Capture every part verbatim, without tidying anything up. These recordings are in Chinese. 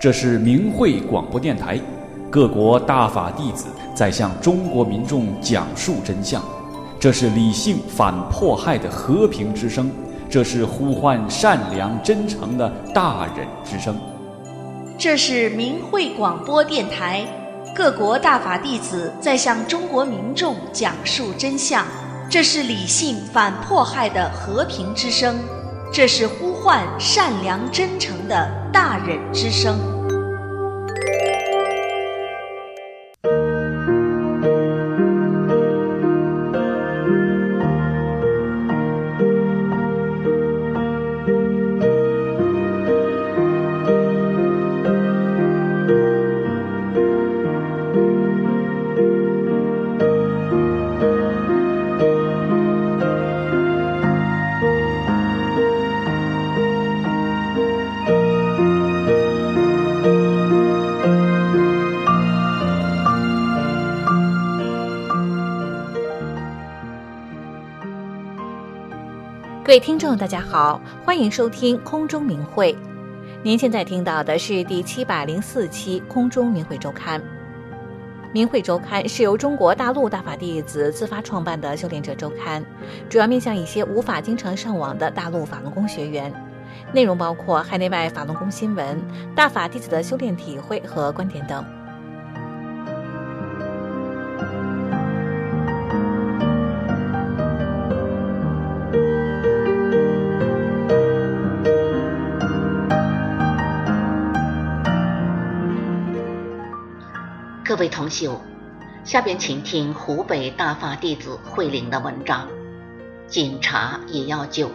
这是明慧广播电台，各国大法弟子在向中国民众讲述真相。这是理性反迫害的和平之声，这是呼唤善良真诚的大忍之声。 这是明慧广播电台，各国大法弟子在向中国民众讲述真相。这是理性反迫害的和平之声，这是呼唤善良真诚的大忍之声。 各位听众大家好，欢迎收听空中明慧。您现在听到的是第七百零四期空中明慧周刊。明慧周刊是由中国大陆大法弟子自发创办的修炼者周刊，主要面向一些无法经常上网的大陆法轮功学员，内容包括海内外法轮功新闻、大法弟子的修炼体会和观点等。 各位同修，下边请听湖北大法弟子慧玲的文章《警察也要救》。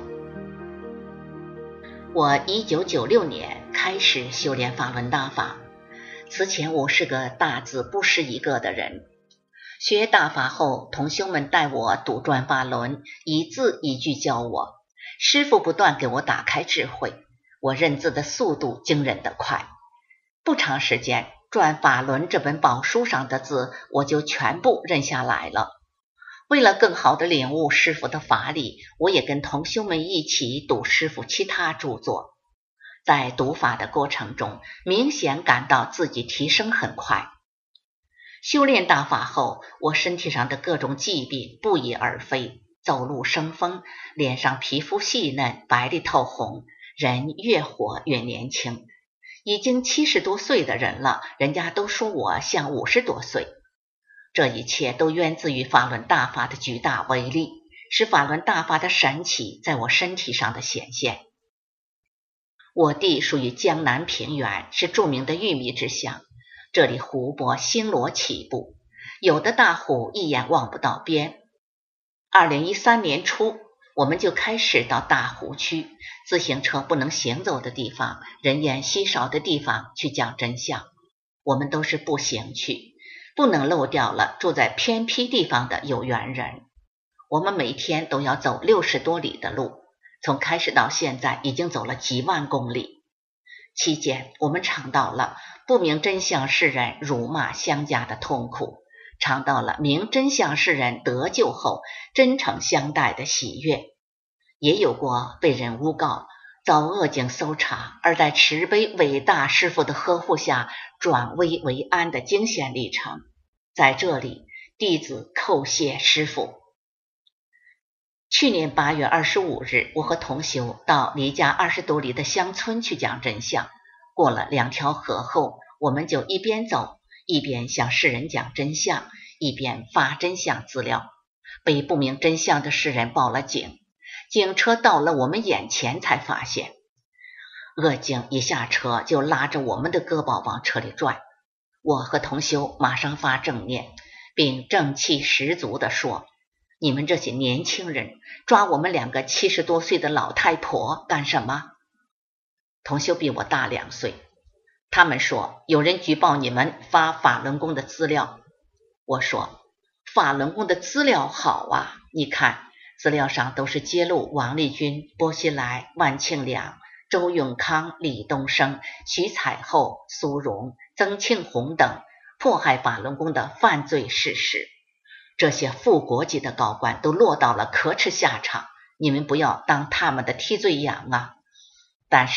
我一九九六年开始修炼法轮大法，此前我是个大字不识一个的人。学大法后，同修们带我读转法轮，一字一句教我，师父不断给我打开智慧，我认字的速度惊人的快。不长时间，转法轮这本宝书上的字我就全部认下来了。为了更好地领悟师父的法理，我也跟同修们一起读师父其他著作。在读法的过程中，明显感到自己提升很快。修炼大法后，我身体上的各种疾病不翼而飞，走路生风，脸上皮肤细嫩，白里透红，人越活越年轻。已经七十多岁的人了，人家都说我像五十多岁。这一切都源自于法轮大法的巨大威力，是法轮大法的神奇在我身体上的显现。我地属于江南平原，是著名的玉米之乡，这里湖泊星罗棋布，有的大湖一眼望不到边。二零一三年初，我们就开始到大湖区，自行车不能行走的地方，人烟稀少的地方去讲真相。我们都是步行去，不能漏掉了住在偏僻地方的有缘人。我们每天都要走六十多里的路，从开始到现在已经走了几万公里。期间我们尝到了不明真相世人辱骂相加的痛苦，尝到了明真相世人得救后真诚相待的喜悦，也有过被人诬告遭恶警搜查，而在慈悲伟大师父的呵护下转危为安的惊险历程。在这里，弟子叩谢师父。去年八月二十五日，我和同修到离家二十多里的乡村去讲真相。过了两条河后，我们就一边走，一边向世人讲真相，一边发真相资料。被不明真相的世人报了警，警车到了我们眼前才发现，恶警一下车就拉着我们的胳膊往车里拽。我和同修马上发正念，并正气十足地说，你们这些年轻人抓我们两个七十多岁的老太婆干什么？同修比我大两岁，他们说有人举报你们发法轮功的资料。我说法轮功的资料好啊，你看资料上都是揭露王立军、波西来、万庆良、周永康、李东升、徐彩厚、苏荣、曾庆红等迫害法轮功的犯罪事实。这些副国级的高官都落到了可耻下场，你们不要当他们的替罪羊啊！但是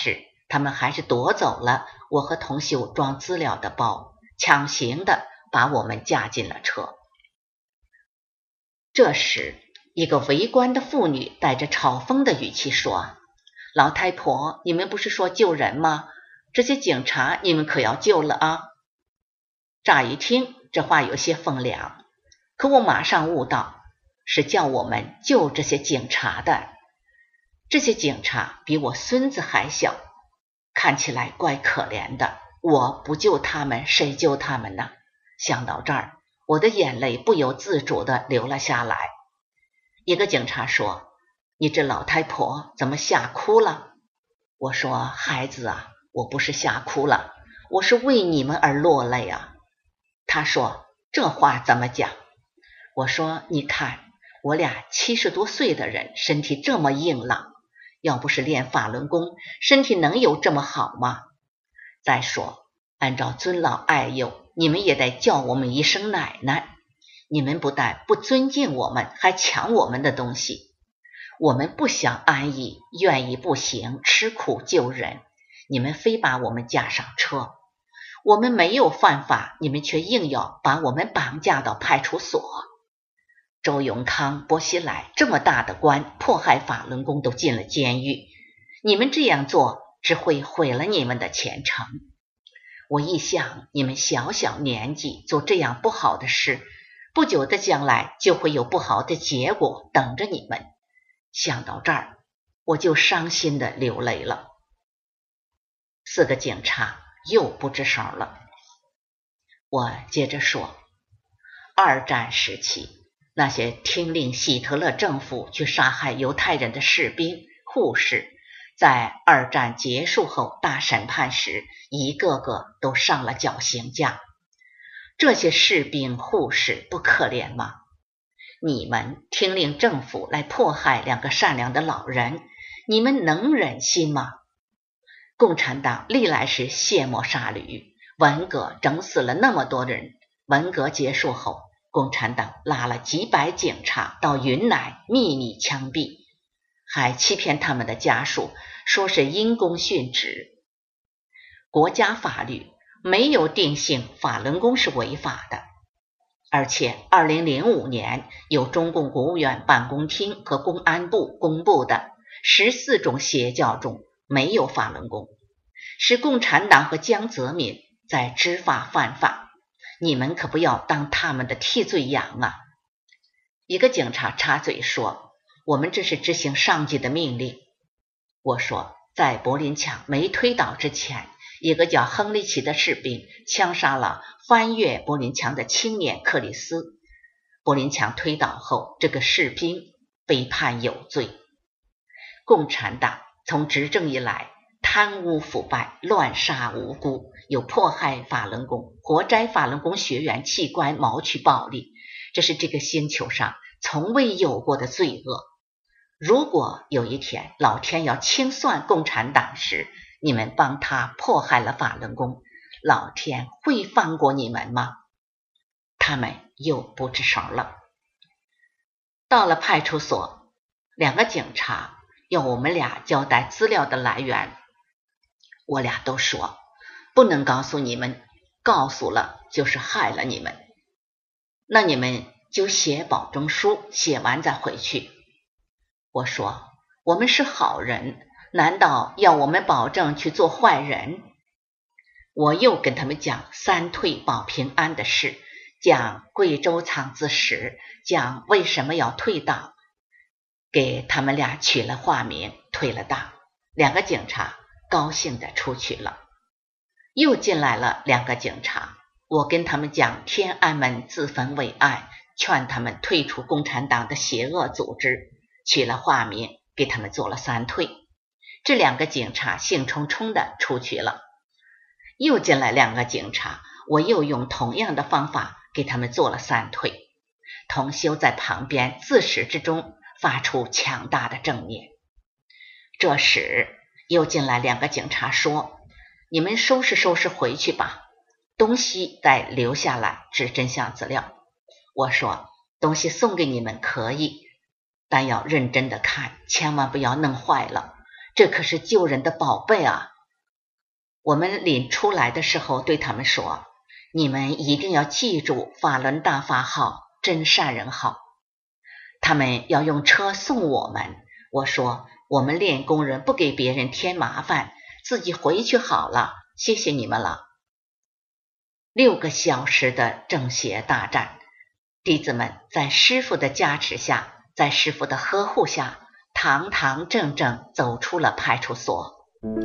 他们还是夺走了我和同修装资料的包，强行的把我们架进了车。这时，一个围观的妇女带着嘲讽的语气说：老太婆，你们不是说救人吗？这些警察你们可要救了啊！乍一听这话有些风凉，可我马上悟到，是叫我们救这些警察的。这些警察比我孙子还小，看起来怪可怜的，我不救他们，谁救他们呢？想到这儿，我的眼泪不由自主地流了下来。一个警察说：你这老太婆怎么吓哭了？我说：孩子啊，我不是吓哭了，我是为你们而落泪啊。他说：这话怎么讲？我说：你看，我俩七十多岁的人，身体这么硬朗，要不是练法轮功，身体能有这么好吗？再说，按照尊老爱幼，你们也得叫我们一声奶奶。你们不但不尊敬我们，还抢我们的东西。我们不想安逸，愿意步行，吃苦救人，你们非把我们架上车。我们没有犯法，你们却硬要把我们绑架到派出所。周永康、薄熙来这么大的官，迫害法轮功都进了监狱，你们这样做只会毁了你们的前程。我一想，你们小小年纪做这样不好的事，不久的将来就会有不好的结果等着你们。想到这儿，我就伤心的流泪了。四个警察又不吱声了。我接着说，二战时期，那些听令希特勒政府去杀害犹太人的士兵、护士，在二战结束后大审判时，一个个都上了绞刑架。这些士兵、护士不可怜吗？你们听令政府来迫害两个善良的老人，你们能忍心吗？共产党历来是卸磨杀驴，文革整死了那么多人，文革结束后，共产党拉了几百警察到云南秘密枪毙，还欺骗他们的家属说是因公殉职。国家法律没有定性法轮功是违法的，而且二零零五年由中共国务院办公厅和公安部公布的十四种邪教中没有法轮功，是共产党和江泽民在知法犯法，你们可不要当他们的替罪羊啊！一个警察插嘴说，我们这是执行上级的命令。我说，在柏林墙没推倒之前，一个叫亨利奇的士兵枪杀了翻越柏林墙的青年克里斯。柏林墙推倒后，这个士兵被判有罪。共产党从执政以来，贪污腐败，乱杀无辜，有迫害法轮功，活摘法轮功学员器官，谋取暴利，这是这个星球上从未有过的罪恶。如果有一天老天要清算共产党时，你们帮他迫害了法轮功，老天会放过你们吗？他们又不吱声了。到了派出所，两个警察要我们俩交代资料的来源，我俩都说不能告诉你们，告诉了就是害了你们。那你们就写保证书，写完再回去。我说，我们是好人，难道要我们保证去做坏人？我又跟他们讲三退保平安的事，讲贵州藏字石，讲为什么要退党，给他们俩取了化名，退了党。两个警察高兴地出去了。又进来了两个警察，我跟他们讲天安门自焚为爱，劝他们退出共产党的邪恶组织，取了化名，给他们做了三退。这两个警察兴冲冲地出去了。又进来两个警察，我又用同样的方法给他们做了三退。同修在旁边自始至终发出强大的正念。这时又进来两个警察说，你们收拾收拾回去吧，东西再留下来治真相资料。我说，东西送给你们可以，但要认真的看，千万不要弄坏了，这可是救人的宝贝啊！ 我们领出来的时候对他们说，你们一定要记住法轮大法好，真善人好。他们要用车送我们，我说我们练功人不给别人添麻烦，自己回去好了，谢谢你们了。六个小时的正邪大战，弟子们在师父的加持下，在师父的呵护下，堂堂正正走出了派出所。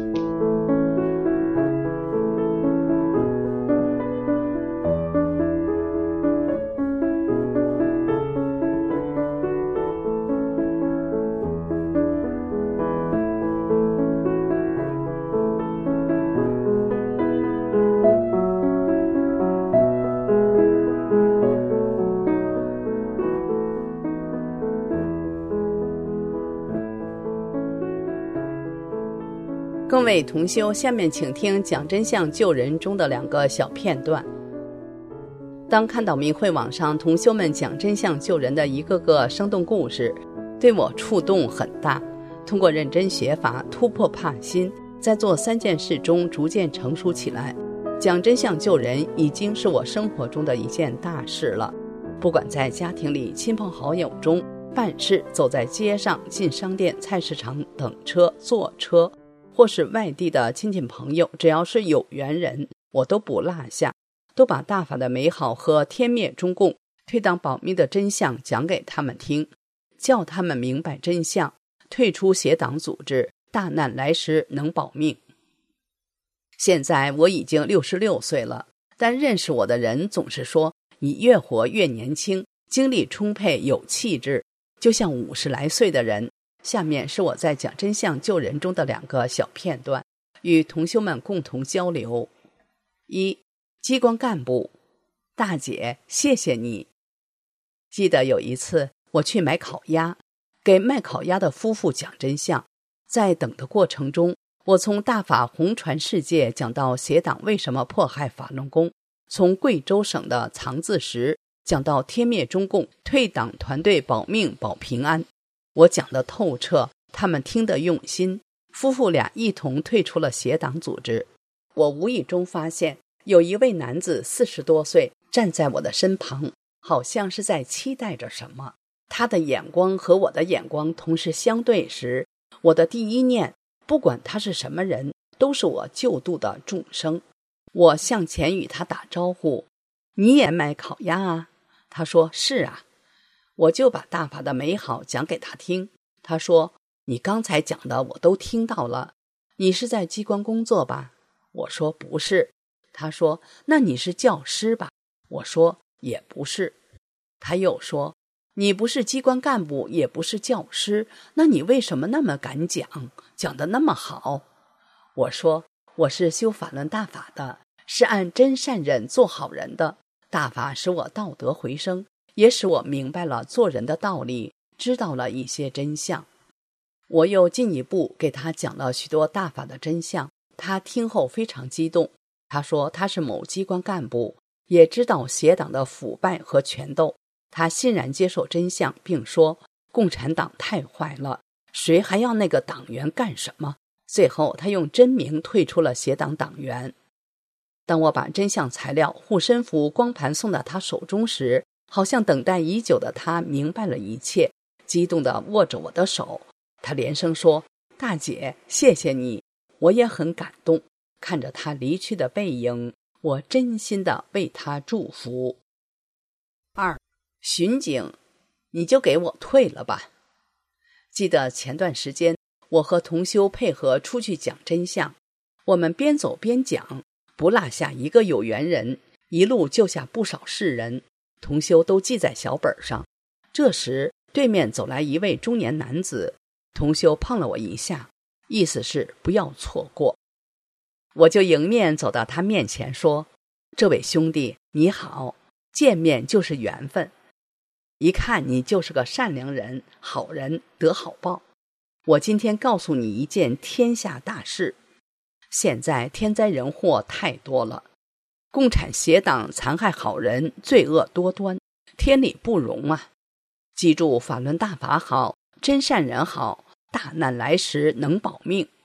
各位同修，下面请听讲真相救人中的两个小片段。当看到明慧网上同修们讲真相救人的一个个生动故事，对我触动很大。通过认真学法，突破怕心，在做三件事中逐渐成熟起来。讲真相救人已经是我生活中的一件大事了。不管在家庭里、亲朋好友中、办事、走在街上、进商店、菜市场等车、坐车，或是外地的亲戚朋友，只要是有缘人，我都不落下，都把大法的美好和天灭中共、退党保密的真相讲给他们听，叫他们明白真相，退出邪党组织，大难来时能保命。现在我已经六十六岁了，但认识我的人总是说，你越活越年轻，精力充沛，有气质，就像五十来岁的人。下面是我在讲真相救人中的两个小片段，与同修们共同交流。一，机关干部，大姐，谢谢你。记得有一次我去买烤鸭，给卖烤鸭的夫妇讲真相，在等的过程中，我从大法红传世界讲到邪党为什么迫害法轮功，从贵州省的藏字石讲到天灭中共，退党团队保命保平安。我讲得透彻，他们听得用心，夫妇俩一同退出了邪党组织。我无意中发现有一位男子四十多岁站在我的身旁，好像是在期待着什么。他的眼光和我的眼光同时相对时，我的第一念，不管他是什么人，都是我救度的众生。我向前与他打招呼，你也卖烤鸭啊？他说是啊。我就把大法的美好讲给他听。他说，你刚才讲的我都听到了，你是在机关工作吧？我说不是。他说，那你是教师吧？我说也不是。他又说，你不是机关干部，也不是教师，那你为什么那么敢讲，讲得那么好？我说，我是修法轮大法的，是按真善忍做好人的，大法使我道德回升，也使我明白了做人的道理，知道了一些真相。我又进一步给他讲了许多大法的真相，他听后非常激动。他说他是某机关干部，也知道邪党的腐败和权斗，他欣然接受真相，并说共产党太坏了，谁还要那个党员干什么？最后他用真名退出了邪党党员。当我把真相材料、护身符、光盘送到他手中时，好像等待已久的他明白了一切，激动地握着我的手。他连声说，大姐，谢谢你。我也很感动，看着他离去的背影，我真心地为他祝福。二，巡警，你就给我退了吧。记得前段时间我和同修配合出去讲真相，我们边走边讲，不落下一个有缘人，一路救下不少世人，同修都记在小本上。这时对面走来一位中年男子，同修碰了我一下，意思是不要错过。我就迎面走到他面前说，这位兄弟你好，见面就是缘分，一看你就是个善良人，好人得好报。我今天告诉你一件天下大事，现在天灾人祸太多了，共产邪党残害好人，罪恶多端，天理不容啊！记住法轮大法好，真善人好，大难来时能保命。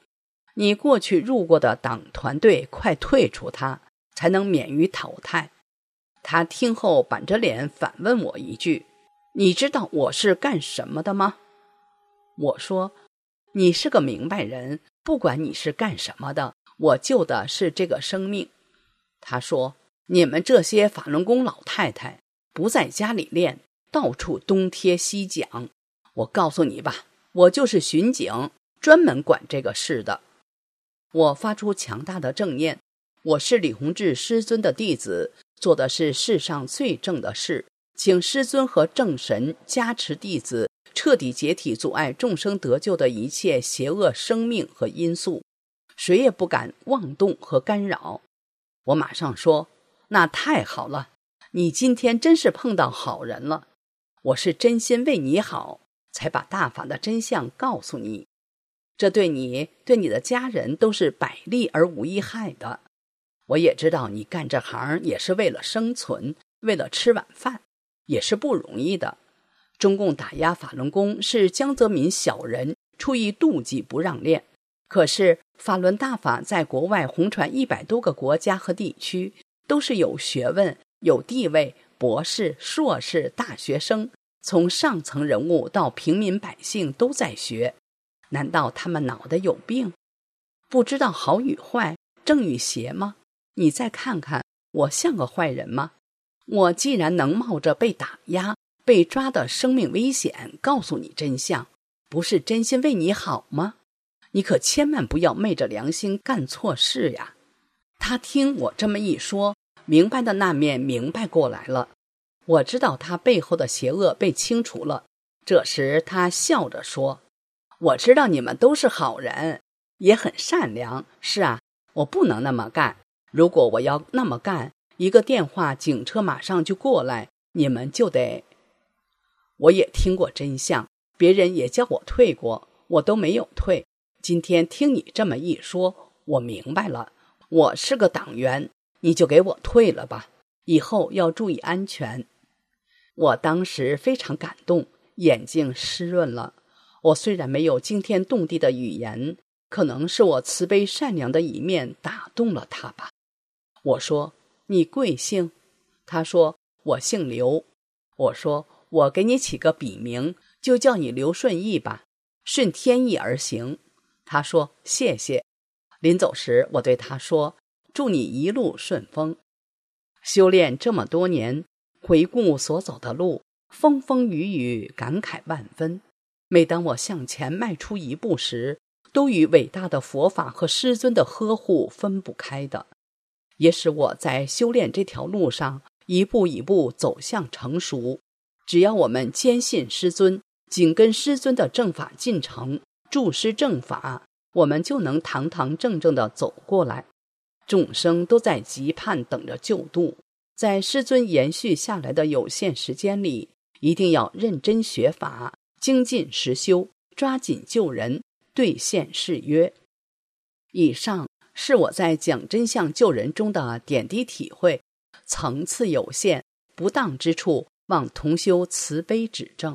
你过去入过的党团队快退出他，才能免于淘汰。他听后板着脸反问我一句：你知道我是干什么的吗？我说：你是个明白人，不管你是干什么的，我救的是这个生命。他说：你们这些法轮功老太太不在家里练，到处东贴西讲。我告诉你吧，我就是巡警，专门管这个事的。我发出强大的正念，我是李洪志师尊的弟子，做的是世上最正的事，请师尊和正神加持弟子，彻底解体阻碍众生得救的一切邪恶生命和因素，谁也不敢妄动和干扰。我马上说：那太好了，你今天真是碰到好人了，我是真心为你好，才把大法的真相告诉你，这对你对你的家人都是百利而无一害的。我也知道你干这行也是为了生存，为了吃晚饭，也是不容易的。中共打压法轮功是江泽民小人出于妒忌不让练，可是法轮大法在国外红传一百多个国家和地区，都是有学问有地位，博士硕士大学生，从上层人物到平民百姓都在学。难道他们脑袋有病，不知道好与坏正与邪吗？你再看看我像个坏人吗？我既然能冒着被打压被抓的生命危险告诉你真相，不是真心为你好吗？你可千万不要昧着良心干错事呀。他听我这么一说，明白的那面明白过来了，我知道他背后的邪恶被清除了。这时他笑着说：我知道你们都是好人，也很善良，是啊，我不能那么干，如果我要那么干，一个电话警车马上就过来，你们就得……我也听过真相，别人也叫我退过，我都没有退。今天听你这么一说，我明白了，我是个党员，你就给我退了吧，以后要注意安全。我当时非常感动，眼睛湿润了。我虽然没有惊天动地的语言，可能是我慈悲善良的一面打动了他吧。我说：你贵姓？他说：我姓刘。我说：我给你起个笔名，就叫你刘顺义吧，顺天意而行。他说：谢谢。临走时我对他说：祝你一路顺风。修炼这么多年，回顾所走的路，风风雨雨，感慨万分。每当我向前迈出一步时，都与伟大的佛法和师尊的呵护分不开的，也使我在修炼这条路上一步一步走向成熟。只要我们坚信师尊，紧跟师尊的正法进程，注师正法，我们就能堂堂正正地走过来。众生都在急盼等着救度，在师尊延续下来的有限时间里，一定要认真学法，精进实修，抓紧救人，兑现誓约。以上是我在讲真相救人中的点滴体会，层次有限，不当之处望同修慈悲指正。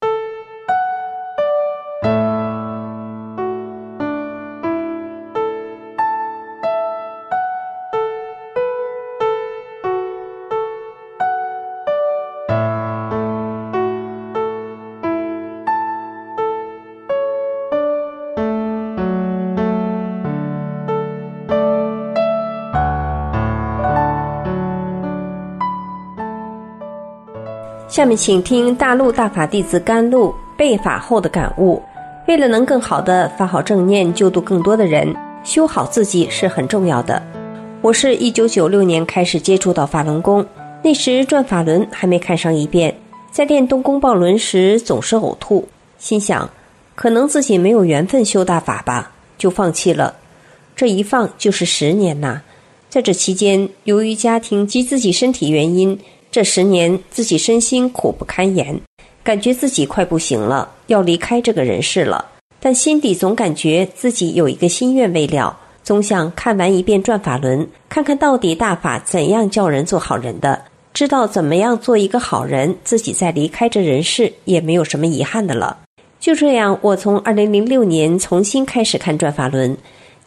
下面请听大陆大法弟子甘露被法后的感悟。为了能更好地发好正念，救度更多的人，修好自己是很重要的。我是一九九六年开始接触到法轮功，那时转法轮还没看上一遍，在练东宫抱轮时总是呕吐，心想可能自己没有缘分修大法吧，就放弃了。这一放就是十年呐。在这期间，由于家庭及自己身体原因，这十年自己身心苦不堪言，感觉自己快不行了，要离开这个人世了。但心底总感觉自己有一个心愿未了，总想看完一遍转法轮，看看到底大法怎样教人做好人的，知道怎么样做一个好人，自己在离开这人世也没有什么遗憾的了。就这样，我从二零零六年重新开始看转法轮，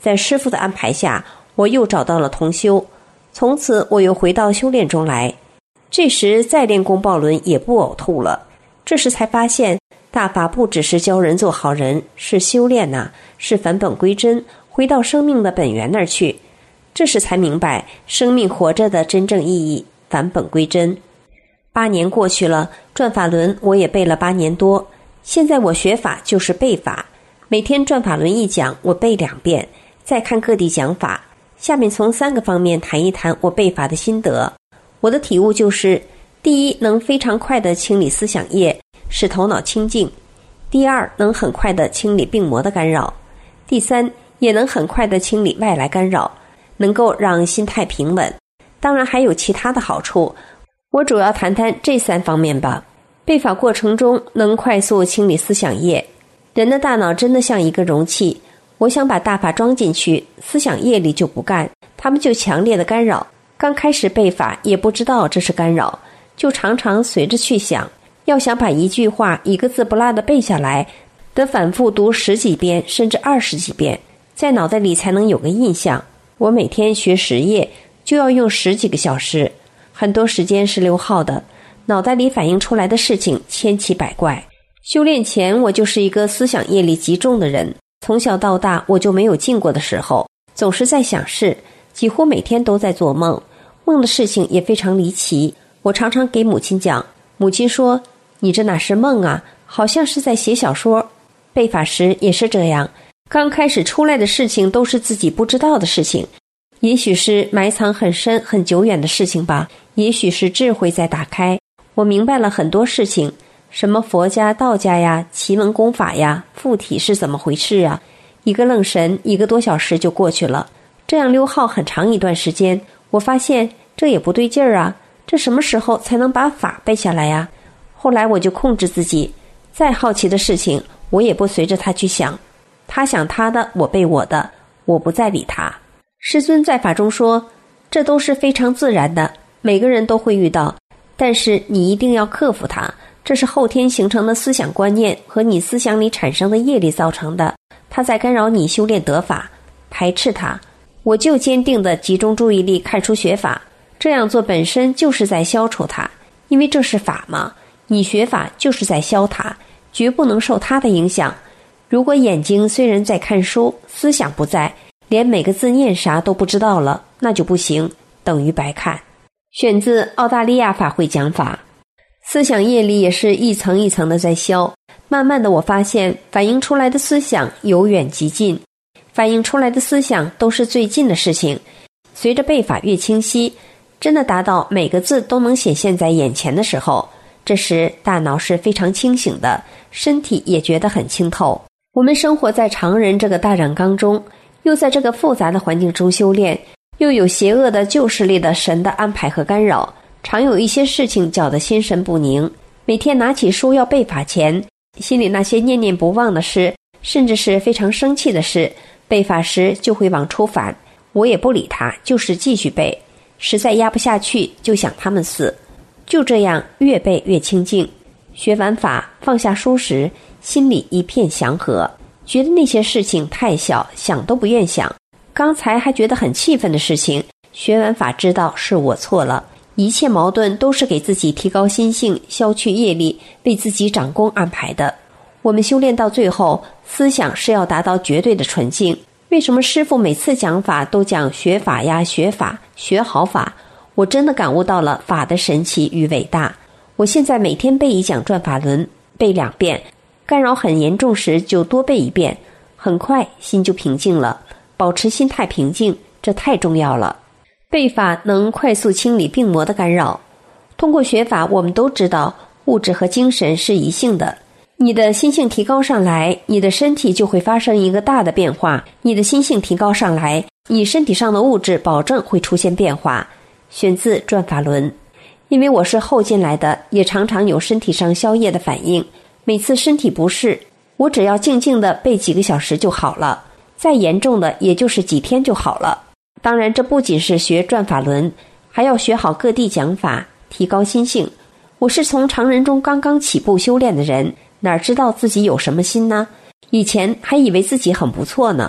在师父的安排下，我又找到了同修，从此我又回到修炼中来。这时再练宫爆轮也不呕吐了。这时才发现，大法不只是教人做好人，是修炼呐、啊，是返本归真，回到生命的本源那儿去。这时才明白生命活着的真正意义，返本归真。八年过去了，转法轮我也背了八年多。现在我学法就是背法，每天转法轮一讲，我背两遍，再看各地讲法。下面从三个方面谈一谈我背法的心得。我的体悟就是：第一，能非常快地清理思想业，使头脑清净；第二，能很快地清理病魔的干扰；第三，也能很快地清理外来干扰，能够让心态平稳。当然还有其他的好处，我主要谈谈这三方面吧。背法过程中能快速清理思想业。人的大脑真的像一个容器，我想把大法装进去，思想业力就不干，他们就强烈的干扰。刚开始背法也不知道这是干扰，就常常随着去想。要想把一句话一个字不落的背下来，得反复读十几遍甚至二十几遍，在脑袋里才能有个印象。我每天学十页就要用十几个小时，很多时间是溜号的，脑袋里反映出来的事情千奇百怪。修炼前我就是一个思想业力极重的人，从小到大我就没有静过的时候，总是在想事，几乎每天都在做梦，梦的事情也非常离奇。我常常给母亲讲，母亲说：“你这哪是梦啊，好像是在写小说。”背法时也是这样，刚开始出来的事情都是自己不知道的事情，也许是埋藏很深很久远的事情吧，也许是智慧在打开。我明白了很多事情，什么佛家道家呀，奇门功法呀，附体是怎么回事啊，一个愣神一个多小时就过去了。这样溜号很长一段时间，我发现这也不对劲儿啊，这什么时候才能把法背下来呀？后来我就控制自己，再好奇的事情我也不随着他去想，他想他的，我背我的，我不再理他。师尊在法中说，这都是非常自然的，每个人都会遇到，但是你一定要克服它，这是后天形成的思想观念和你思想里产生的业力造成的，它在干扰你修炼得法，排斥它。我就坚定地集中注意力看出学法，这样做本身就是在消除它，因为这是法嘛，你学法就是在消它，绝不能受它的影响。如果眼睛虽然在看书，思想不在，连每个字念啥都不知道了，那就不行，等于白看。选自澳大利亚法会讲法。思想业力也是一层一层的在消，慢慢的我发现反映出来的思想由远及近，反映出来的思想都是最近的事情。随着背法越清晰，真的达到每个字都能显现在眼前的时候，这时大脑是非常清醒的，身体也觉得很清透。我们生活在常人这个大染缸中，又在这个复杂的环境中修炼，又有邪恶的旧势力的神的安排和干扰，常有一些事情搅得心神不宁。每天拿起书要背法前，心里那些念念不忘的事，甚至是非常生气的事，背法时就会往出反，我也不理他，就是继续背，实在压不下去就想他们死。就这样越背越清净。学完法放下书时，心里一片祥和，觉得那些事情太小，想都不愿想。刚才还觉得很气愤的事情，学完法知道是我错了，一切矛盾都是给自己提高心性，消去业力，为自己长功安排的。我们修炼到最后，思想是要达到绝对的纯净。为什么师父每次讲法都讲学法呀，学法，学好法？我真的感悟到了法的神奇与伟大。我现在每天背一讲转法轮，背两遍，干扰很严重时就多背一遍，很快心就平静了。保持心态平静，这太重要了。背法能快速清理病魔的干扰。通过学法，我们都知道物质和精神是一性的，你的心性提高上来，你的身体就会发生一个大的变化，你的心性提高上来，你身体上的物质保证会出现变化。选自转法轮。因为我是后进来的，也常常有身体上消业的反应，每次身体不适，我只要静静的背几个小时就好了，再严重的也就是几天就好了。当然这不仅是学转法轮，还要学好各地讲法，提高心性。我是从常人中刚刚起步修炼的人，哪知道自己有什么心呢？以前还以为自己很不错呢，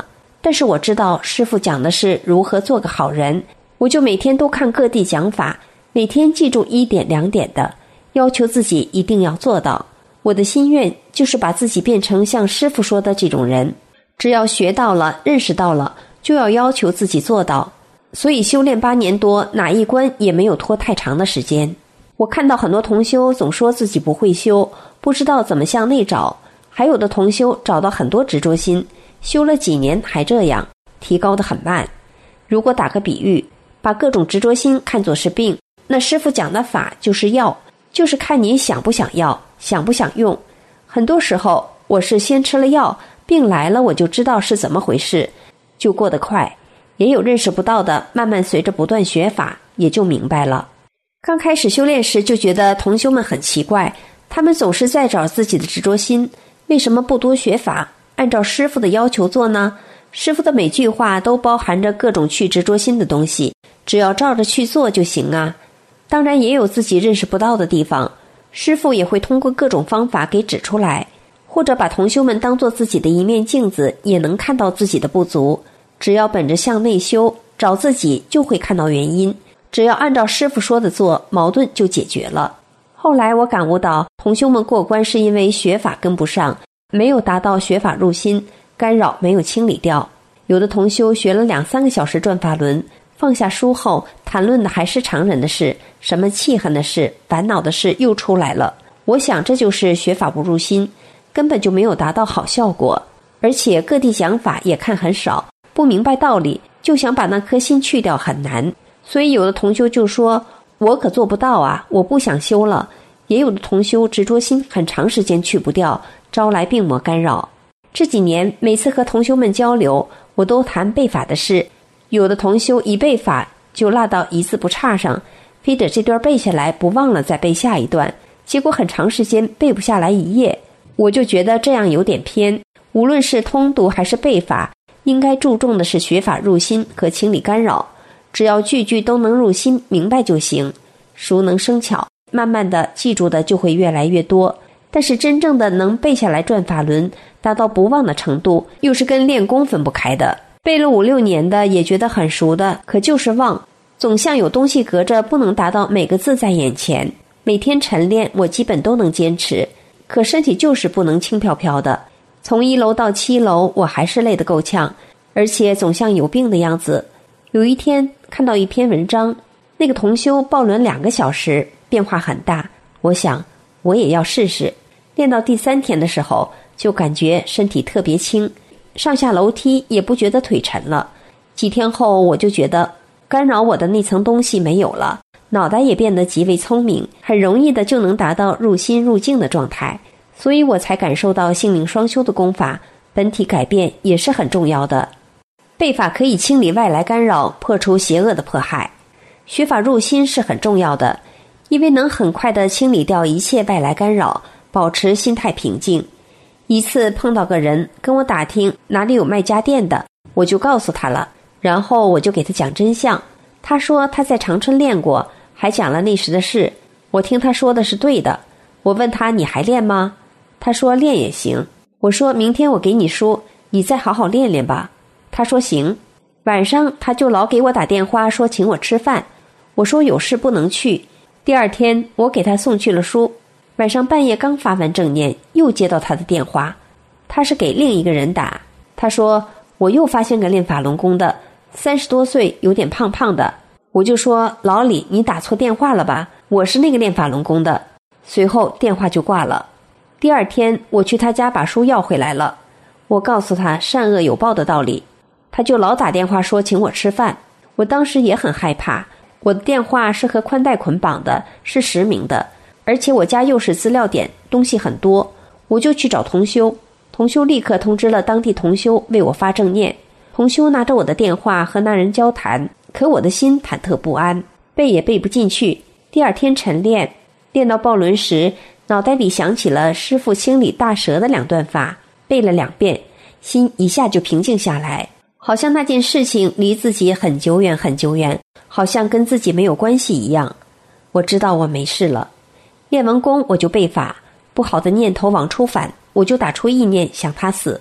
但是我知道师父讲的是如何做个好人，我就每天都看各地讲法，每天记住一点两点的，要求自己一定要做到。我的心愿就是把自己变成像师父说的这种人，只要学到了，认识到了，就要要求自己做到。所以修炼八年多，哪一关也没有拖太长的时间。我看到很多同修总说自己不会修，不知道怎么向内找，还有的同修找到很多执着心，修了几年还这样，提高得很慢。如果打个比喻，把各种执着心看作是病，那师父讲的法就是药，就是看你想不想要，想不想用。很多时候我是先吃了药，病来了我就知道是怎么回事，就过得快。也有认识不到的，慢慢随着不断学法也就明白了。刚开始修炼时就觉得同修们很奇怪，他们总是在找自己的执着心，为什么不多学法，按照师父的要求做呢？师父的每句话都包含着各种去执着心的东西，只要照着去做就行啊。当然也有自己认识不到的地方，师父也会通过各种方法给指出来，或者把同修们当作自己的一面镜子，也能看到自己的不足。只要本着向内修，找自己就会看到原因，只要按照师父说的做，矛盾就解决了。后来我感悟到，同修们过关是因为学法跟不上，没有达到学法入心，干扰没有清理掉。有的同修学了两三个小时转法轮，放下书后谈论的还是常人的事，什么气恨的事、烦恼的事又出来了。我想这就是学法不入心，根本就没有达到好效果。而且各地讲法也看很少，不明白道理，就想把那颗心去掉很难。所以有的同修就说，我可做不到啊，我不想修了。也有的同修执着心很长时间去不掉，招来病魔干扰。这几年每次和同修们交流，我都谈背法的事，有的同修一背法就落到一字不差上，非得这段背下来不忘了再背下一段，结果很长时间背不下来一页。我就觉得这样有点偏，无论是通读还是背法，应该注重的是学法入心和清理干扰，只要句句都能入心明白就行。熟能生巧，慢慢的记住的就会越来越多。但是真正的能背下来转法轮，达到不忘的程度，又是跟练功分不开的。背了五六年的也觉得很熟的，可就是忘，总像有东西隔着，不能达到每个字在眼前。每天晨练我基本都能坚持，可身体就是不能轻飘飘的。从一楼到七楼我还是累得够呛，而且总像有病的样子。有一天看到一篇文章，那个同修抱轮两个小时，变化很大，我想我也要试试。练到第三天的时候，就感觉身体特别轻，上下楼梯也不觉得腿沉了。几天后我就觉得干扰我的那层东西没有了，脑袋也变得极为聪明，很容易的就能达到入心入境的状态。所以我才感受到性命双修的功法本体改变也是很重要的。背法可以清理外来干扰，破除邪恶的迫害。学法入心是很重要的，因为能很快地清理掉一切外来干扰，保持心态平静。一次碰到个人跟我打听哪里有卖家电的，我就告诉他了，然后我就给他讲真相。他说他在长春练过，还讲了那时的事。我听他说的是对的，我问他你还练吗？他说练也行。我说明天我给你书，你再好好练练吧。他说行。晚上他就老给我打电话说请我吃饭，我说有事不能去。第二天我给他送去了书，晚上半夜刚发完正念，又接到他的电话，他是给另一个人打。他说我又发现个练法轮功的，三十多岁，有点胖胖的。我就说老李，你打错电话了吧，我是那个练法轮功的。随后电话就挂了。第二天我去他家把书要回来了，我告诉他善恶有报的道理，他就老打电话说请我吃饭。我当时也很害怕，我的电话是和宽带捆绑的，是实名的，而且我家又是资料点，东西很多。我就去找同修，同修立刻通知了当地同修为我发正念。同修拿着我的电话和那人交谈，可我的心忐忑不安，背也背不进去。第二天晨练，练到抱轮时，脑袋里想起了师父清理大蛇的两段法，背了两遍，心一下就平静下来，好像那件事情离自己很久远很久远，好像跟自己没有关系一样。我知道我没事了。练完功我就背法，不好的念头往出反，我就打出意念想他死。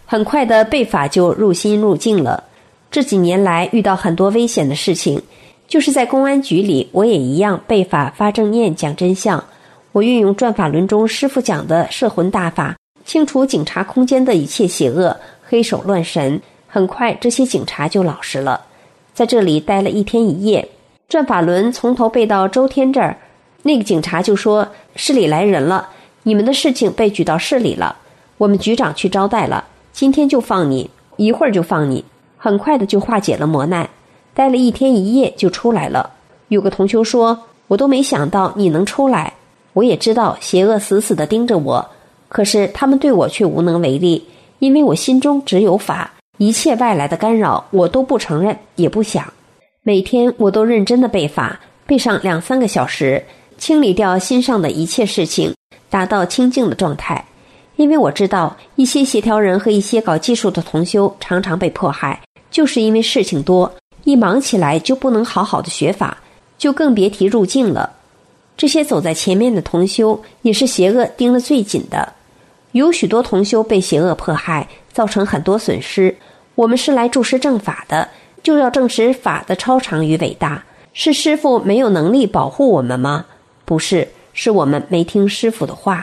很快的被法就入心入境了。这几年来遇到很多危险的事情，就是在公安局里我也一样被法发正念讲真相。我运用转法轮中师父讲的摄魂大法，清除警察空间的一切邪恶、黑手乱神，很快这些警察就老实了。在这里待了一天一夜，转法轮从头背到周天这儿，那个警察就说市里来人了，你们的事情被举到市里了，我们局长去招待了，今天就放你，一会儿就放你。很快的就化解了磨难，待了一天一夜就出来了。有个同修说，我都没想到你能出来，我也知道邪恶死死地盯着我，可是他们对我却无能为力，因为我心中只有法，一切外来的干扰我都不承认也不想。每天我都认真地背法，背上两三个小时，清理掉心上的一切事情，达到清净的状态。因为我知道一些协调人和一些搞技术的同修常常被迫害，就是因为事情多，一忙起来就不能好好的学法，就更别提入境了。这些走在前面的同修也是邪恶盯得最紧的，有许多同修被邪恶迫害，造成很多损失。我们是来助师正法的，就要证实法的超常与伟大。是师父没有能力保护我们吗？不是，是我们没听师父的话。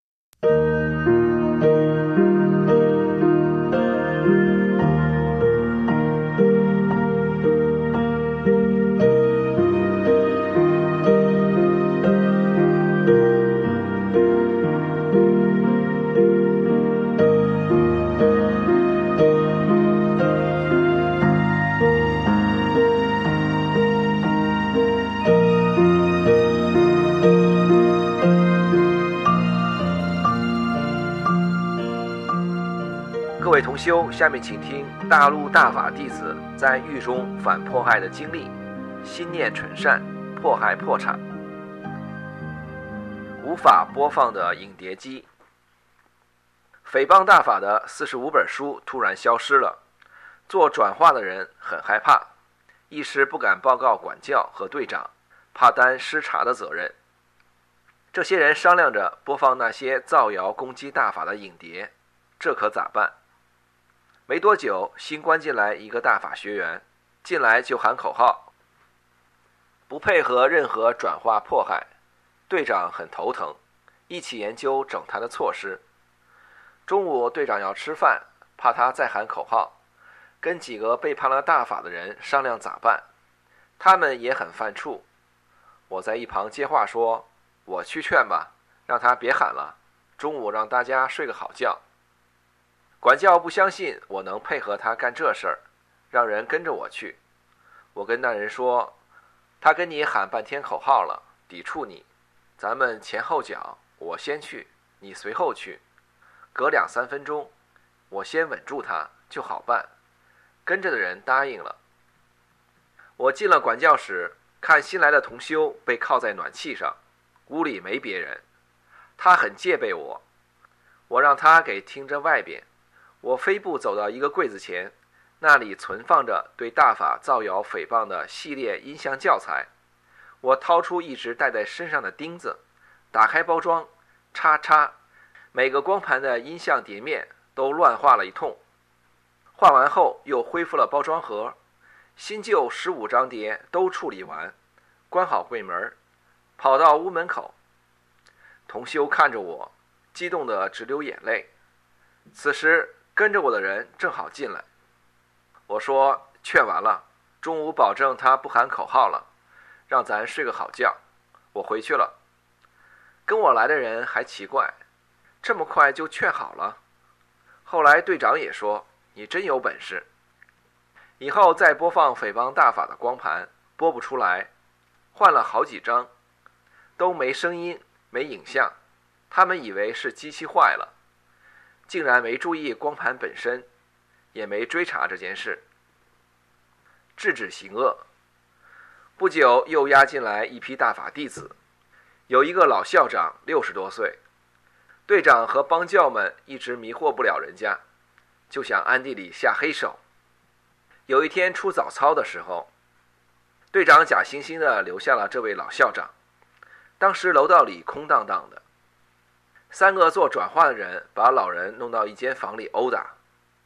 各位同修，下面请听大陆大法弟子在狱中反迫害的经历，心念纯善，迫害破产。无法播放的影碟机。诽谤大法的四十五本书突然消失了，做转化的人很害怕，一时不敢报告管教和队长，怕担失察的责任。这些人商量着播放那些造谣攻击大法的影碟，这可咋办？没多久，新关进来一个大法学员，进来就喊口号，不配合任何转化迫害。队长很头疼，一起研究整他的措施。中午队长要吃饭，怕他再喊口号，跟几个背叛了大法的人商量咋办。他们也很犯怵。我在一旁接话说，我去劝吧，让他别喊了，中午让大家睡个好觉。管教不相信我能配合他干这事儿，让人跟着我去。我跟那人说，他跟你喊半天口号了，抵触你，咱们前后脚，我先去，你随后去，隔两三分钟，我先稳住他就好办。跟着的人答应了。我进了管教室，看新来的同修被靠在暖气上，屋里没别人，他很戒备我，我让他给听着外边。我飞步走到一个柜子前，那里存放着对大法造谣诽谤的系列音像教材。我掏出一直带在身上的钉子，打开包装，叉叉，每个光盘的音像碟面都乱画了一通。画完后又恢复了包装盒，新旧十五张碟都处理完，关好柜门，跑到屋门口。同修看着我，激动得直流眼泪。此时跟着我的人正好进来，我说劝完了，中午保证他不喊口号了，让咱睡个好觉，我回去了。跟我来的人还奇怪，这么快就劝好了。后来队长也说，你真有本事。以后再播放诽谤大法的光盘，播不出来，换了好几张，都没声音没影像，他们以为是机器坏了，竟然没注意光盘本身，也没追查这件事。制止行恶。不久又押进来一批大法弟子，有一个老校长六十多岁，队长和帮教们一直迷惑不了人家，就想暗地里下黑手。有一天出早操的时候，队长假惺惺地留下了这位老校长。当时楼道里空荡荡的，三个做转化的人把老人弄到一间房里殴打，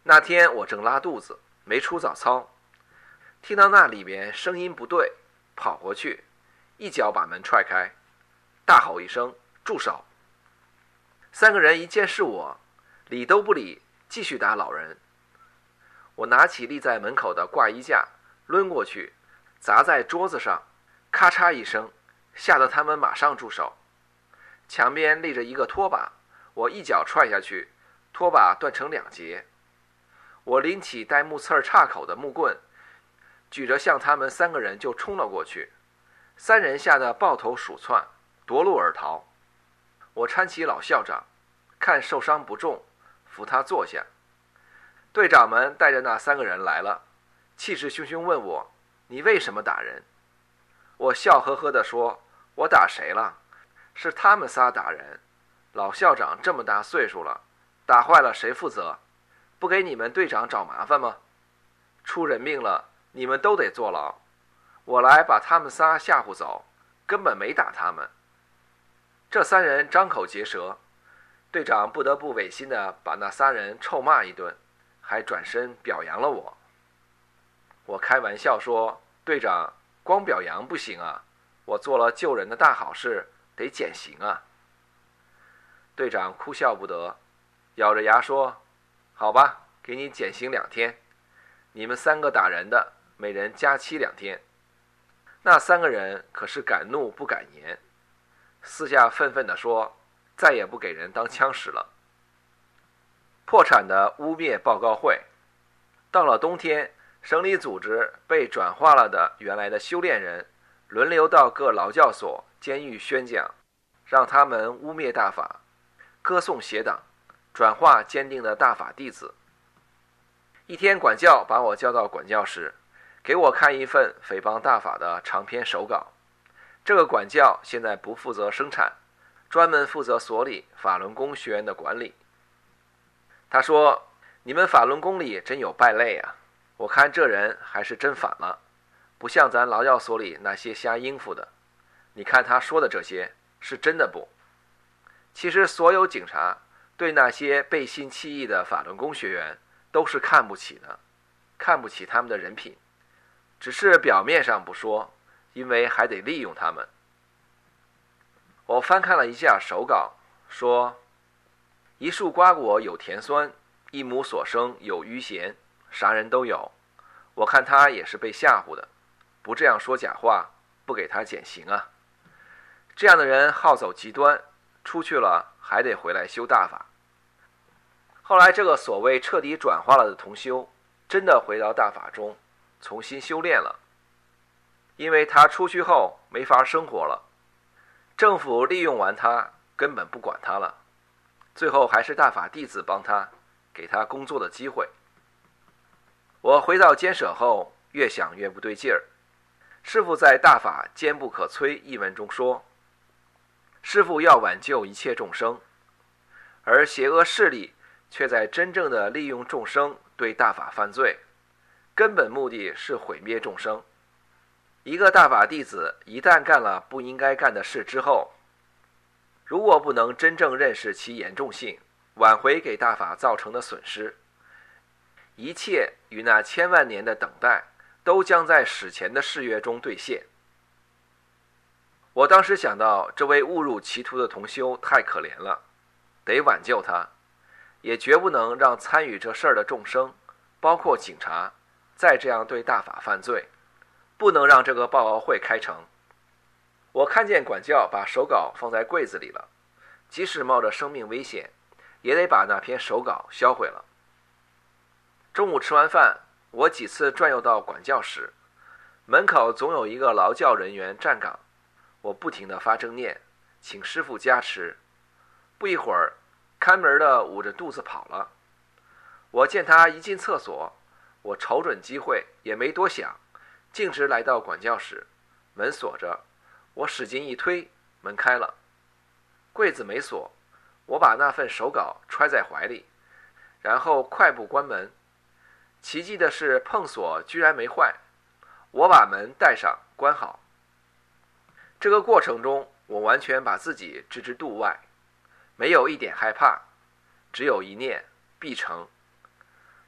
那天我正拉肚子，没出早操，听到那里面声音不对，跑过去，一脚把门踹开，大吼一声：“住手！”三个人一见是我，理都不理，继续打老人。我拿起立在门口的挂衣架，抡过去，砸在桌子上，咔嚓一声，吓得他们马上住手。墙边立着一个拖把，我一脚踹下去，拖把断成两截。我拎起带木刺儿岔口的木棍，举着向他们三个人就冲了过去。三人吓得抱头鼠窜，夺路而逃。我搀起老校长，看受伤不重，扶他坐下。队长们带着那三个人来了，气势汹汹问我：“你为什么打人？”我笑呵呵地说：“我打谁了？是他们仨打人。老校长这么大岁数了，打坏了谁负责？不给你们队长找麻烦吗？出人命了，你们都得坐牢。我来把他们仨吓唬走，根本没打他们。”这三人张口结舌，队长不得不违心地把那仨人臭骂一顿，还转身表扬了我。我开玩笑说：“队长，光表扬不行啊，我做了救人的大好事，得减刑啊。”队长哭笑不得，咬着牙说：“好吧，给你减刑两天，你们三个打人的，每人加期两天。”那三个人可是敢怒不敢言，私下愤愤地说：“再也不给人当枪使了。”破产的污蔑报告会，到了冬天，省里组织被转化了的原来的修炼人，轮流到各劳教所、监狱宣讲，让他们污蔑大法，歌颂邪党，转化坚定的大法弟子。一天，管教把我叫到管教室，给我看一份诽谤大法的长篇手稿。这个管教现在不负责生产，专门负责所里法轮功学员的管理。他说：“你们法轮功里真有败类啊！我看这人还是真反了，不像咱劳教所里那些瞎应付的。你看他说的这些是真的不？”其实所有警察对那些背信弃义的法轮功学员都是看不起的，看不起他们的人品，只是表面上不说，因为还得利用他们。我翻看了一下手稿，说：“一树瓜果有甜酸，一母所生有余咸，啥人都有。我看他也是被吓唬的，不这样说假话，不给他减刑啊。这样的人好走极端，出去了还得回来修大法。”后来这个所谓彻底转化了的同修，真的回到大法中，重新修炼了。因为他出去后没法生活了，政府利用完他，根本不管他了，最后还是大法弟子帮他，给他工作的机会。我回到监舍后，越想越不对劲儿。师父在《大法坚不可摧》一文中说，师父要挽救一切众生，而邪恶势力却在真正的利用众生对大法犯罪，根本目的是毁灭众生。一个大法弟子一旦干了不应该干的事之后，如果不能真正认识其严重性，挽回给大法造成的损失，一切与那千万年的等待都将在史前的誓约中兑现。我当时想到，这位误入歧途的同修太可怜了，得挽救他，也绝不能让参与这事儿的众生，包括警察，再这样对大法犯罪，不能让这个报告会开成。我看见管教把手稿放在柜子里了，即使冒着生命危险，也得把那篇手稿销毁了。中午吃完饭，我几次转悠到管教室，门口总有一个劳教人员站岗，我不停地发正念，请师父加持。不一会儿，看门的捂着肚子跑了。我见他一进厕所，我瞅准机会，也没多想，径直来到管教室，门锁着，我使劲一推，门开了。柜子没锁，我把那份手稿揣在怀里，然后快步关门。奇迹的是，碰锁居然没坏，我把门带上关好。这个过程中，我完全把自己置之度外，没有一点害怕，只有一念必成。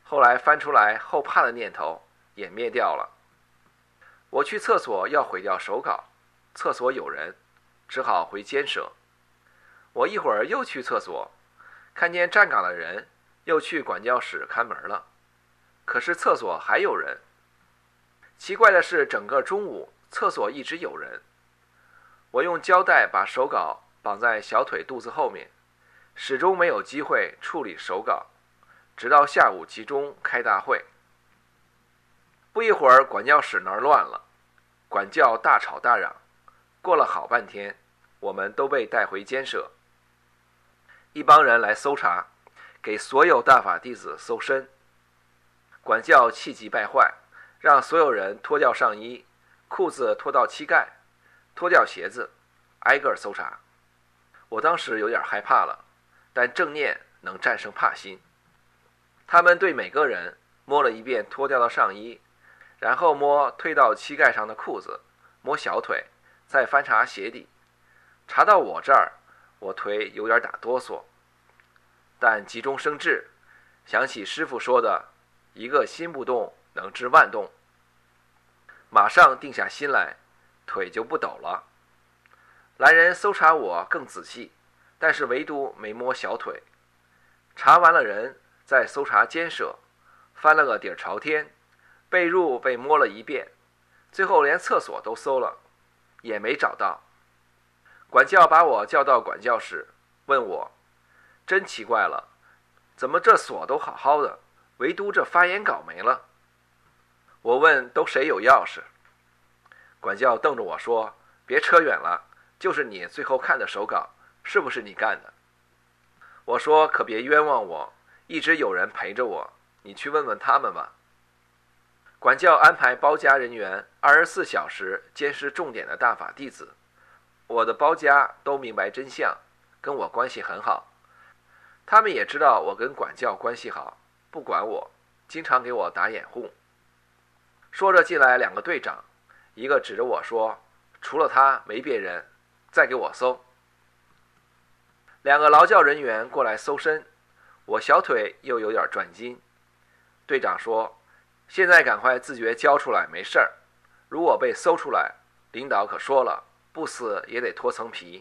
后来翻出来后怕的念头也灭掉了。我去厕所要毁掉手稿，厕所有人，只好回监舍。我一会儿又去厕所，看见站岗的人又去管教室看门了，可是厕所还有人。奇怪的是，整个中午厕所一直有人。我用胶带把手稿绑在小腿肚子后面，始终没有机会处理手稿，直到下午集中开大会。不一会儿，管教室那儿乱了，管教大吵大嚷。过了好半天，我们都被带回监舍。一帮人来搜查，给所有大法弟子搜身。管教气急败坏，让所有人脱掉上衣，裤子脱到膝盖，脱掉鞋子，挨个搜查。我当时有点害怕了，但正念能战胜怕心。他们对每个人摸了一遍脱掉的上衣，然后摸退到膝盖上的裤子，摸小腿，再翻查鞋底。查到我这儿，我腿有点打哆嗦，但急中生智，想起师父说的一个心不动能治万动，马上定下心来，腿就不抖了。来人搜查我更仔细，但是唯独没摸小腿。查完了人，再搜查监舍，翻了个底儿朝天，被褥被摸了一遍，最后连厕所都搜了，也没找到。管教把我叫到管教室，问我，真奇怪了，怎么这锁都好好的，唯独这发言稿没了？我问都谁有钥匙？管教瞪着我说，别扯远了，就是你最后看的手稿，是不是你干的？我说可别冤枉我，一直有人陪着我，你去问问他们吧。管教安排包家人员二十四小时监视重点的大法弟子，我的包家都明白真相，跟我关系很好，他们也知道我跟管教关系好，不管我，经常给我打掩护。说着进来两个队长，一个指着我说，除了他没别人，再给我搜。两个劳教人员过来搜身，我小腿又有点转筋。队长说，现在赶快自觉交出来没事儿，如果被搜出来，领导可说了，不死也得脱层皮。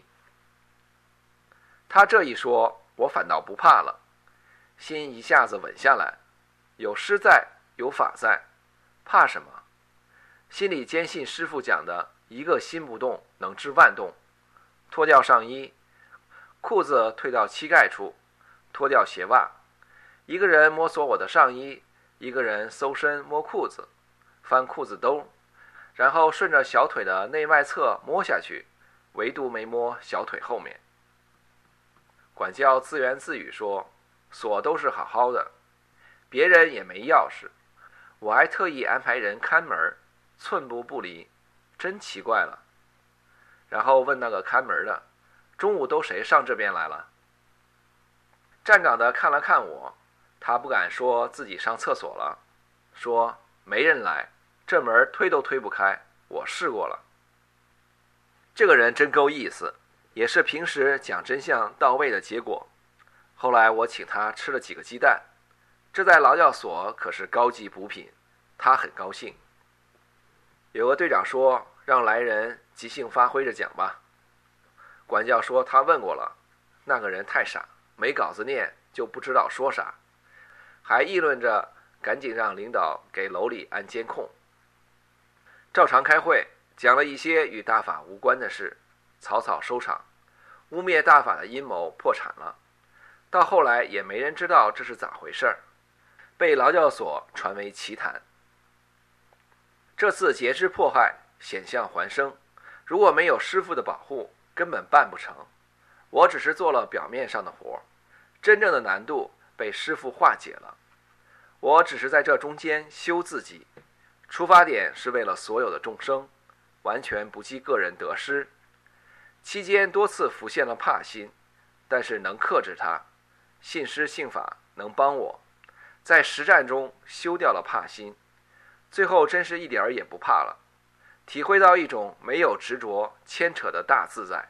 他这一说，我反倒不怕了，心一下子稳下来，有师在，有法在，怕什么？心里坚信师父讲的一个心不动能治万动。脱掉上衣，裤子退到膝盖处，脱掉鞋袜，一个人摸索我的上衣，一个人搜身摸裤子，翻裤子兜，然后顺着小腿的内外侧摸下去，唯独没摸小腿后面。管教自言自语说，锁都是好好的，别人也没钥匙，我还特意安排人看门，寸步不离，真奇怪了。然后问那个看门的，中午都谁上这边来了？站岗的看了看我，他不敢说自己上厕所了，说没人来，这门推都推不开，我试过了。这个人真够意思，也是平时讲真相到位的结果。后来我请他吃了几个鸡蛋，这在劳教所可是高级补品，他很高兴。有个队长说，让来人即兴发挥着讲吧。管教说他问过了，那个人太傻，没稿子念就不知道说啥，还议论着赶紧让领导给楼里安监控。照常开会，讲了一些与大法无关的事，草草收场，污蔑大法的阴谋破产了。到后来也没人知道这是咋回事儿，被劳教所传为奇谈。这次截肢迫害险象环生，如果没有师父的保护，根本办不成。我只是做了表面上的活，真正的难度被师父化解了。我只是在这中间修自己，出发点是为了所有的众生，完全不计个人得失。期间多次浮现了怕心，但是能克制它，信师信法能帮我，在实战中修掉了怕心，最后真是一点儿也不怕了，体会到一种没有执着牵扯的大自在。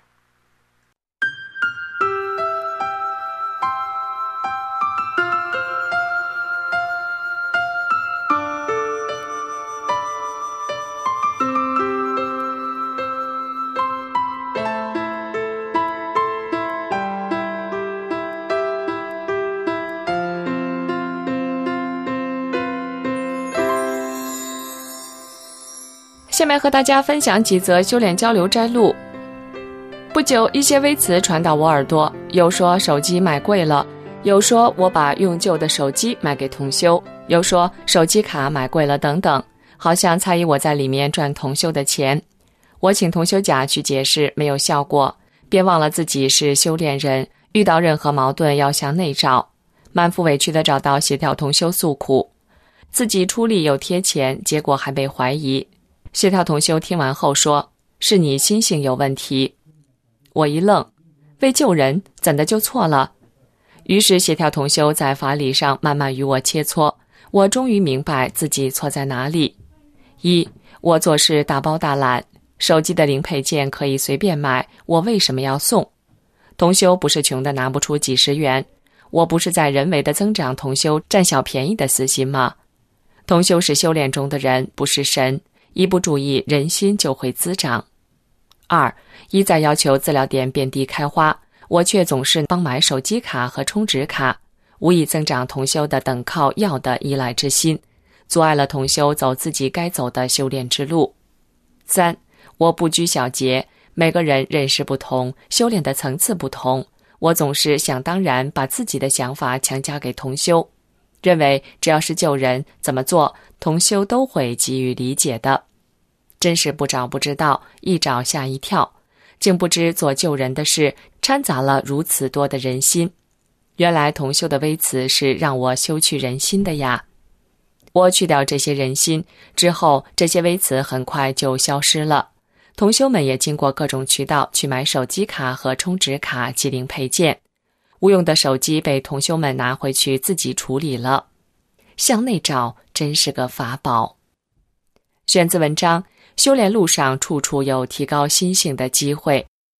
下面和大家分享几则修炼交流摘录。不久，一些微词传到我耳朵，有说手机买贵了，有说我把用旧的手机卖给同修，有说手机卡买贵了等等，好像猜疑我在里面赚同修的钱。我请同修甲去解释，没有效果，便忘了自己是修炼人，遇到任何矛盾要向内找，满腹委屈地找到协调同修诉苦，自己出力又贴钱，结果还被怀疑。协调同修听完后说，是你心性有问题。我一愣，为救人怎的就错了？于是协调同修在法理上慢慢与我切磋，我终于明白自己错在哪里。一，我做事大包大揽，手机的零配件可以随便买，我为什么要送？同修不是穷的拿不出几十元，我不是在人为的增长同修占小便宜的私心吗？同修是修炼中的人，不是神，一不注意人心就会滋长。二，一再要求资料店遍地开花，我却总是帮买手机卡和充值卡，无意增长同修的等靠要的依赖之心，阻碍了同修走自己该走的修炼之路。三，我不拘小节，每个人认识不同，修炼的层次不同，我总是想当然把自己的想法强加给同修，认为只要是救人，怎么做同修都会给予理解的。真是不找不知道，一找吓一跳，竟不知做救人的事掺杂了如此多的人心。原来同修的微词是让我修去人心的呀。我去掉这些人心之后，这些微词很快就消失了。同修们也经过各种渠道去买手机卡和充值卡及零配件，无用的手机被同修们拿回去自己处理了。向内找真是个法宝。选自文章，修炼路上处处有提高心性的机会。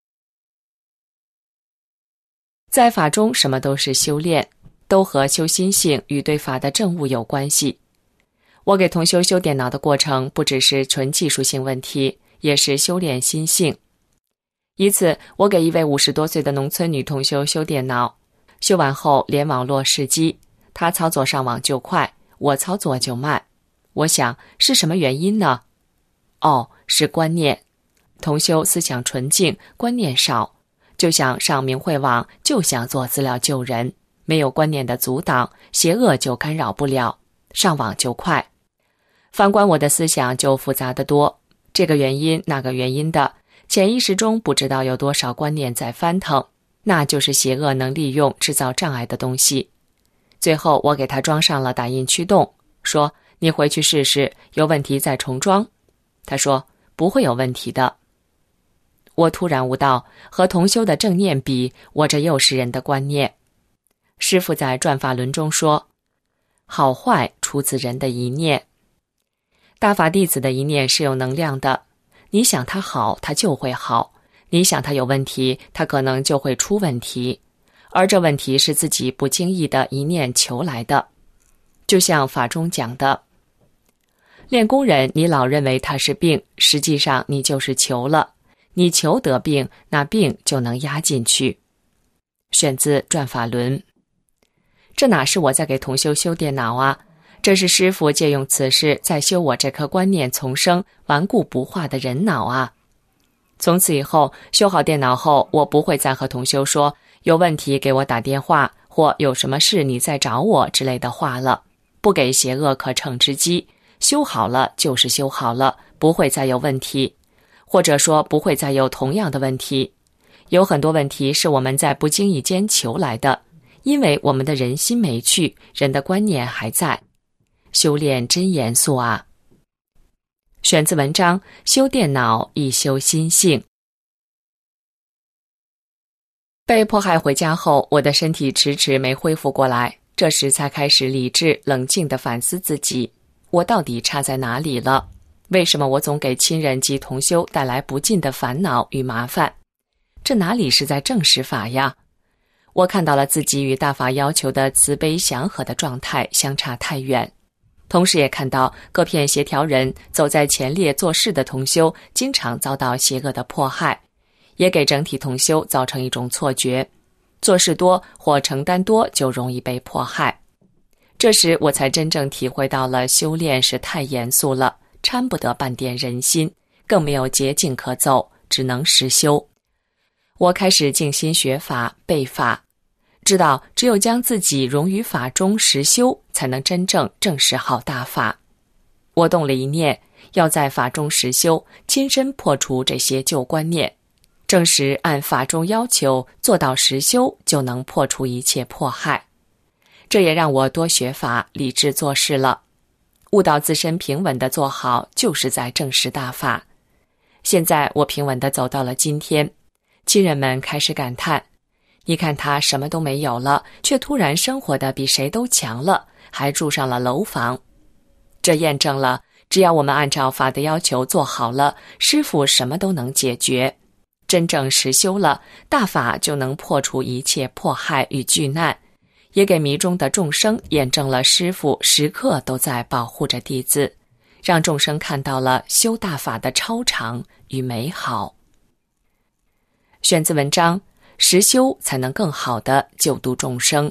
在法中什么都是修炼，都和修心性与对法的证悟有关系。我给同修修电脑的过程不只是纯技术性问题，也是修炼心性。一次，我给一位五十多岁的农村女同修修电脑，修完后连网络试机，她操作上网就快，我操作就慢。我想是什么原因呢？哦，是观念。同修思想纯净，观念少，就想上明慧网，就想做资料救人，没有观念的阻挡，邪恶就干扰不了，上网就快。反观我的思想就复杂得多，这个原因那个原因的，潜意识中不知道有多少观念在翻腾，那就是邪恶能利用制造障碍的东西。最后我给他装上了打印驱动，说你回去试试，有问题再重装。他说不会有问题的。我突然悟到，和同修的正念比，我这又是人的观念。师父在转法轮中说，好坏出自人的一念。大法弟子的一念是有能量的，你想他好，他就会好；你想他有问题，他可能就会出问题。而这问题是自己不经意的一念求来的。就像法中讲的，练功人你老认为他是病，实际上你就是求了，你求得病，那病就能压进去。选自转法轮。这哪是我在给同修修电脑啊，这是师父借用此事在修我这颗观念丛生顽固不化的人脑啊。从此以后，修好电脑后，我不会再和同修说有问题给我打电话，或有什么事你再找我之类的话了，不给邪恶可乘之机。修好了就是修好了，不会再有问题，或者说不会再有同样的问题。有很多问题是我们在不经意间求来的，因为我们的人心没去，人的观念还在。修炼真严肃啊。选自文章，修电脑亦修心性。被迫害回家后，我的身体迟迟没恢复过来，这时才开始理智冷静地反思自己，我到底差在哪里了？为什么我总给亲人及同修带来不尽的烦恼与麻烦？这哪里是在正实法呀？我看到了自己与大法要求的慈悲祥和的状态相差太远，同时也看到各片协调人走在前列做事的同修经常遭到邪恶的迫害，也给整体同修造成一种错觉，做事多或承担多就容易被迫害。这时我才真正体会到了修炼是太严肃了， 掺不得半点人心，更没有捷径可走，只能实修。我开始静心学法背法，知道只有将自己融于法中实修，才能真正证实好大法。我动了一念，要在法中实修，亲身破除这些旧观念，证实按法中要求做到实修，就能破除一切迫害。这也让我多学法，理智做事了。悟到自身平稳地做好，就是在证实大法。现在我平稳地走到了今天，亲人们开始感叹，你看他什么都没有了，却突然生活得比谁都强了，还住上了楼房。这验证了，只要我们按照法的要求做好了，师父什么都能解决。真正实修了，大法就能破除一切迫害与巨难，也给迷中的众生验证了师父时刻都在保护着弟子，让众生看到了修大法的超常与美好。选自文章，实修才能更好地救度众生。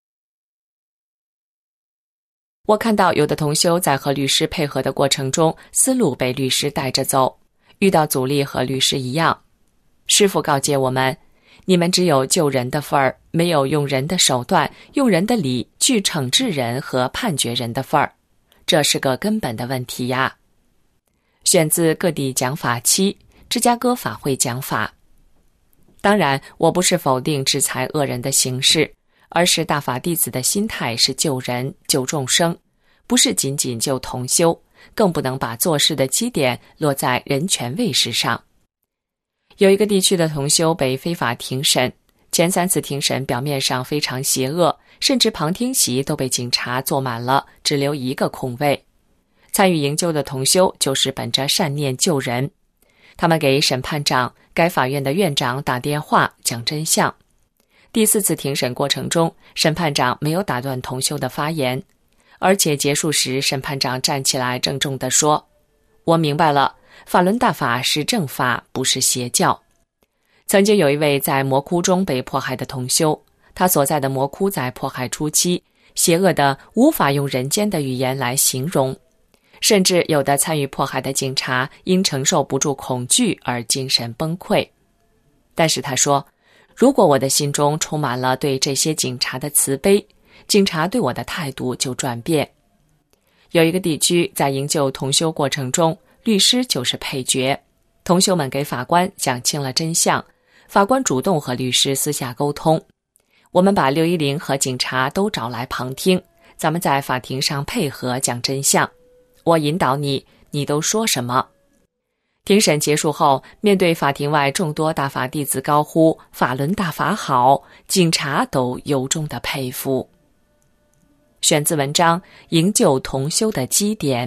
我看到有的同修在和律师配合的过程中，思路被律师带着走，遇到阻力和律师一样。师父告诫我们，你们只有救人的份儿，没有用人的手段、用人的理去惩治人和判决人的份儿，这是个根本的问题呀。选自各地讲法七，芝加哥法会讲法。当然，我不是否定制裁恶人的形式，而是大法弟子的心态是救人、救众生，不是仅仅救同修，更不能把做事的基点落在人权卫士上。有一个地区的同修被非法庭审，前三次庭审表面上非常邪恶，甚至旁听席都被警察坐满了，只留一个空位。参与营救的同修就是本着善念救人，他们给审判长、该法院的院长打电话讲真相。第四次庭审过程中，审判长没有打断同修的发言，而且结束时，审判长站起来郑重地说，我明白了，法轮大法是正法，不是邪教。曾经有一位在魔窟中被迫害的同修，他所在的魔窟在迫害初期，邪恶的无法用人间的语言来形容，甚至有的参与迫害的警察因承受不住恐惧而精神崩溃。但是他说，如果我的心中充满了对这些警察的慈悲，警察对我的态度就转变。有一个地区在营救同修过程中，律师就是配角，同修们给法官讲清了真相，法官主动和律师私下沟通，我们把六一零和警察都找来旁听，咱们在法庭上配合讲真相，我引导你，你都说什么。庭审结束后，面对法庭外众多大法弟子高呼法轮大法好，警察都由衷的佩服。选自文章，营救同修的基点。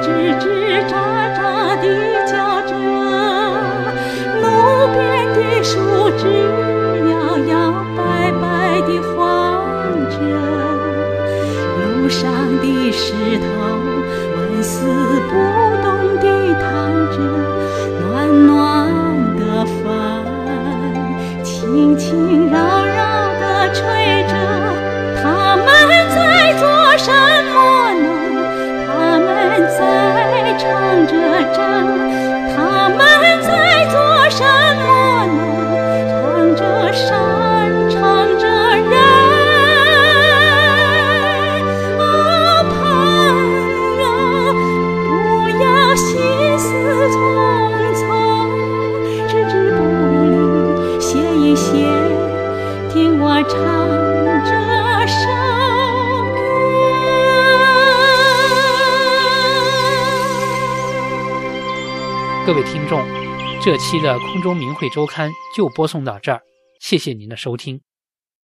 吱吱喳喳地叫着，路边的树枝摇摇摆摆地晃着，路上的石头纹丝不动地躺着，暖暖的风轻轻绕绕地吹着，他们在做什么呢？他们在唱着着，他们在做什么呢？唱着山，唱着人。啊，朋友，不要心思匆匆，置之不理，歇一歇，听我唱这首歌。 各位听众，这期的空中明慧周刊就播送到这儿，谢谢您的收听。